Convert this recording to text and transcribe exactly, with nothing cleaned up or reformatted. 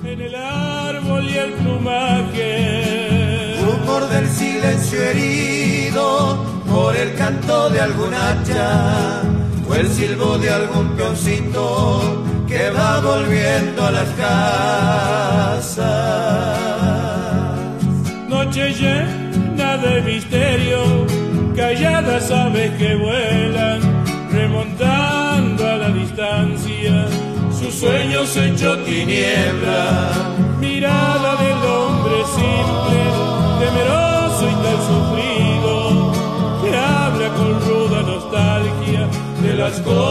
en el árbol y el plumaje. Rumor del silencio herido por el canto de algún hacha o el silbo de algún peoncito que va volviendo a las casas. Noche llena de misterio, calladas aves que vuelan, remontando a la distancia sus sueños hecho tiniebla. Mirada del hombre simple, temeroso y tan sufrido, que habla con ruda nostalgia de las cosas